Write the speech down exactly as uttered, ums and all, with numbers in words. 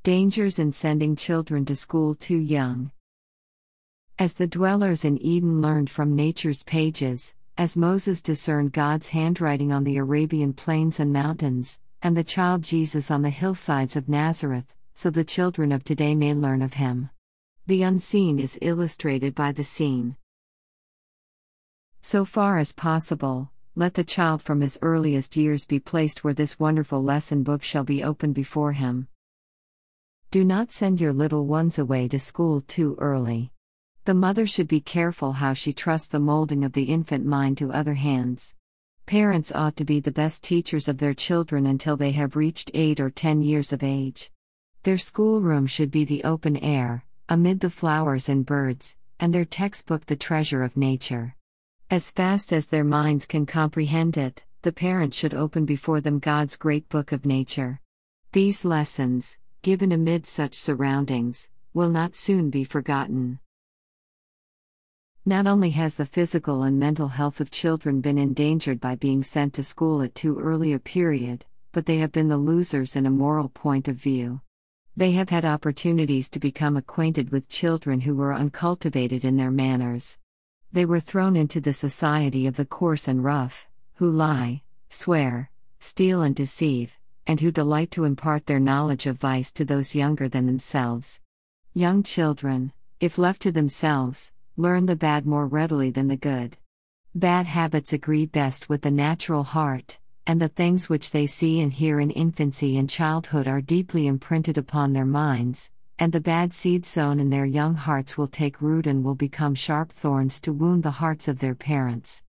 Dangers in sending children to school too young. As the dwellers in Eden learned from nature's pages, as Moses discerned God's handwriting on the Arabian plains and mountains, and the child Jesus on the hillsides of Nazareth, so the children of today may learn of him. The unseen is illustrated by the seen. So far as possible, let the child from his earliest years be placed where this wonderful lesson book shall be opened before him. Do not send your little ones away to school too early. The mother should be careful how she trusts the molding of the infant mind to other hands. Parents ought to be the best teachers of their children until they have reached eight or ten years of age. Their schoolroom should be the open air, amid the flowers and birds, and their textbook the treasure of nature. As fast as their minds can comprehend it, the parent should open before them God's great book of nature. These lessons, given amid such surroundings, will not soon be forgotten. Not only has the physical and mental health of children been endangered by being sent to school at too early a period, but they have been the losers in a moral point of view. They have had opportunities to become acquainted with children who were uncultivated in their manners. They were thrown into the society of the coarse and rough, who lie, swear, steal and deceive, and who delight to impart their knowledge of vice to those younger than themselves. Young children, if left to themselves, learn the bad more readily than the good. Bad habits agree best with the natural heart, and the things which they see and hear in infancy and childhood are deeply imprinted upon their minds, and the bad seed sown in their young hearts will take root and will become sharp thorns to wound the hearts of their parents.